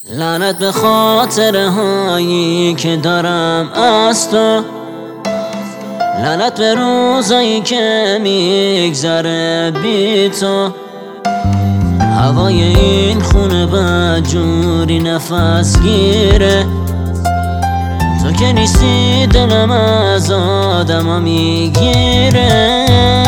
لعنت به خاطره هایی که دارم از تو، لعنت به روزایی که میگذره بی تو. هوای این خونه بدجوری نفس گیره، تو که نیستی دلم از آدم میگیره.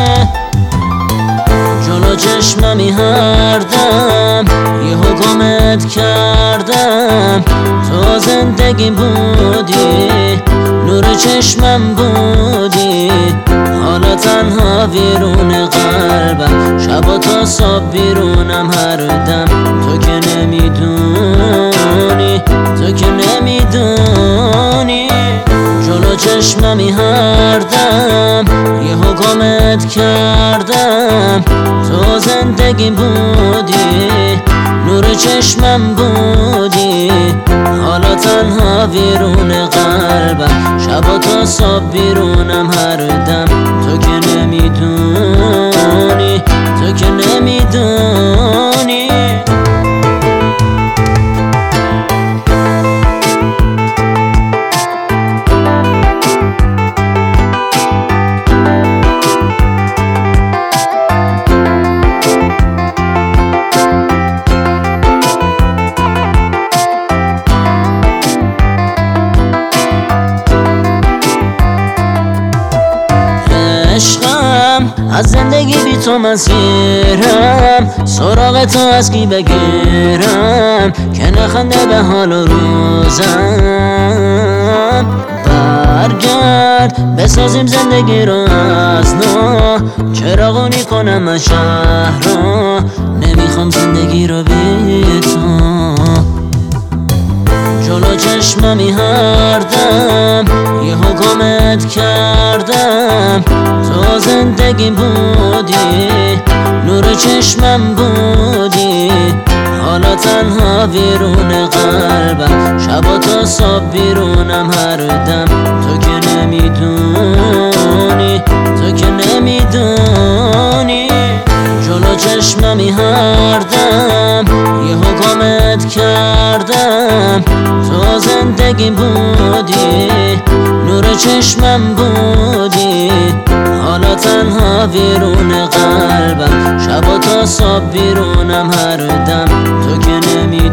جلو چشممی هر دم یه حکمت کردم، تو زندگی بودی، نور چشمم بودی. حالا تنها بیرون قلبم، شب و تا صبح بیرونم هر دم. تو که نمیدونی، تو که نمیدونی. جلو چشممی هر دم یه حکمت کردم، تو زندگی بودی، نور چشمم بودی. حالا تنها بیرون قلبم، شب و تا صبح بیرونم هر دم. تو که نمیدونی، تو که نمیدونی. از زندگی بی تو مسیرم، سراغ تو از کی بگیرم که نخنده به حال و روزم. برگرد بسازیم زندگی رو از نو، چراغونی کنم از شهر رو. نمیخوام زندگی رو بی تو. جلو چشممی هر دم یه حکمت کردم، تو زندگی بودی، نور چشمم بودی. حالا تنها بیرون قلبم، شب و تا صبح بیرونم هر دم. تو که نمیدونی، تو که نمیدونی. جلو چشممی هر دم یه حکمت کردم، تو زندگی بودی، نور چشمم بودی. حالا تنها بیرون قلبم، شب و تا صبح بیرونم هر دم. تو که نمیدونی.